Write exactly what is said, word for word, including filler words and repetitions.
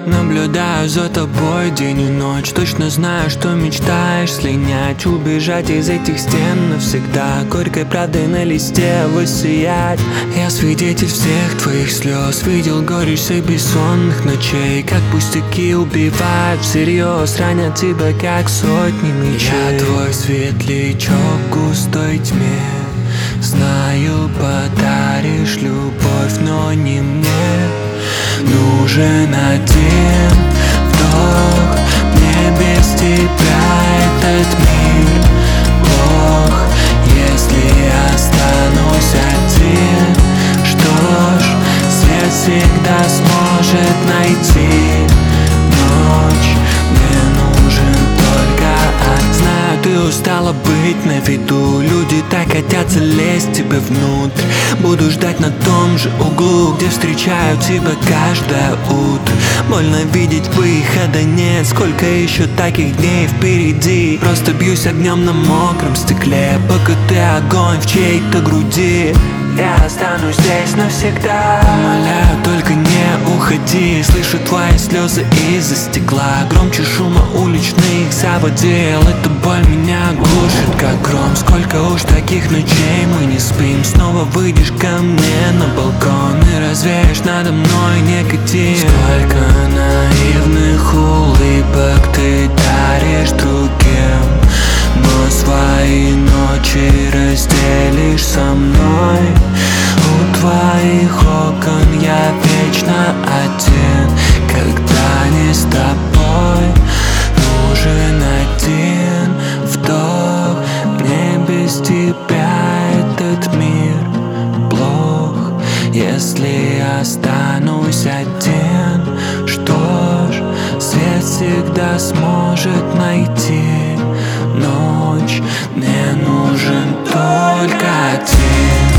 Наблюдаю за тобой день и ночь. Точно знаю, что мечтаешь слинять, убежать из этих стен навсегда, горькой правдой на листе воссиять. Я свидетель всех твоих слез, видел горечь всех бессонных ночей. Как пустяки убивают всерьез, ранят тебя как сотни мечей. Я твой светлячок в густой тьме, знаю, подаришь любовь, но не мне. Нужен один вдох, мне без тебя этот мир плох. Если я останусь один, что ж, свет всегда сможет найти ночь. Мне нужен только один. Знаю, ты устала быть на виду, люди так хотят залезть тебе внутрь. Буду ждать на том же углу, где встречаю тебя каждое утро. Больно видеть, выхода нет, сколько еще таких дней впереди. Просто бьюсь огнем на мокром стекле, пока ты огонь в чьей-то груди. Я останусь здесь навсегда, умоляю, только не уходи. Слышу твои слезы из-за стекла, громче шума уличных заводил. Эта боль меня глушит, как гром. Сколько уж таких ночей мы не спим. Снова выйдешь ко мне на балкон и развеешь надо мной никотин. Сколько наивных улыбок ты даришь другим, но свои ночи разделишь со мной. У твоих окон я вечно один, когда не с тобой. Нужен один вдох, мне без тебя этот мир плох. Если останусь один, что ж, свет всегда сможет найти ночь. Мне нужен только один.